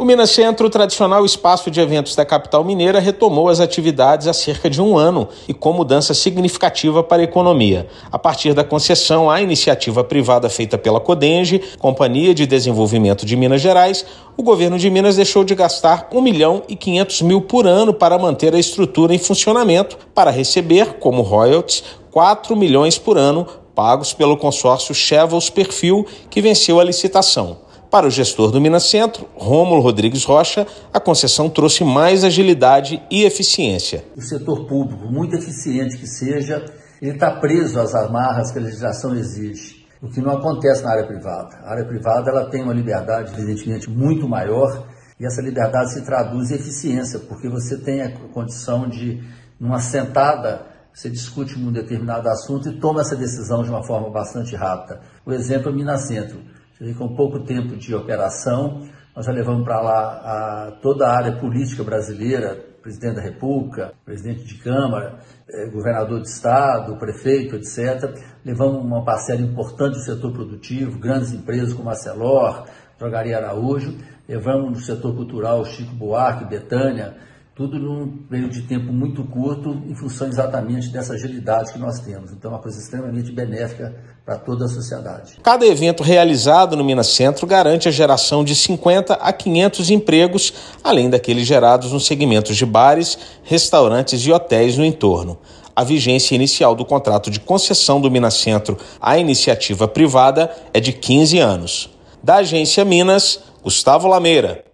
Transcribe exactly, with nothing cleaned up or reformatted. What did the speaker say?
O Minas Centro, tradicional espaço de eventos da capital mineira, retomou as atividades há cerca de um ano e com mudança significativa para a economia. A partir da concessão à iniciativa privada feita pela Codenge, Companhia de Desenvolvimento de Minas Gerais, o governo de Minas deixou de gastar um milhão e quinhentos mil por ano para manter a estrutura em funcionamento, para receber, como royalties, quatro milhões por ano, pagos pelo consórcio Chevels Perfil, que venceu a licitação. Para o gestor do Minas Centro, Rômulo Rodrigues Rocha, a concessão trouxe mais agilidade e eficiência. O setor público, muito eficiente que seja, ele está preso às amarras que a legislação exige, o que não acontece na área privada. A área privada ela tem uma liberdade, evidentemente, muito maior, e essa liberdade se traduz em eficiência, porque você tem a condição de, numa sentada, você discute um determinado assunto e toma essa decisão de uma forma bastante rápida. O exemplo é o Minas Centro. Com pouco tempo de operação, nós já levamos para lá a, toda a área política brasileira, presidente da República, presidente de Câmara, eh, governador de Estado, prefeito, etcétera. Levamos uma parcela importante do setor produtivo, grandes empresas como a Celor, Drogaria Araújo. Levamos no setor cultural Chico Buarque, Betânia, tudo num período de tempo muito curto, em função exatamente dessa agilidade que nós temos. Então, é uma coisa extremamente benéfica para toda a sociedade. Cada evento realizado no Minas Centro garante a geração de cinquenta a quinhentos empregos, além daqueles gerados nos segmentos de bares, restaurantes e hotéis no entorno. A vigência inicial do contrato de concessão do Minas Centro à iniciativa privada é de quinze anos. Da Agência Minas, Gustavo Lameira.